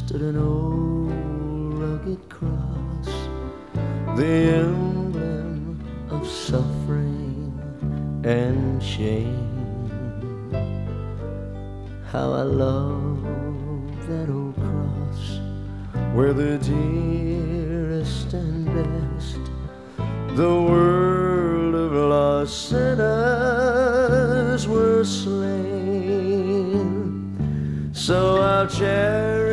stood an old rugged cross, the emblem of suffering and shame. How I love that old cross, where the dearest and best the world of lost sinners were slain. So I'll cherish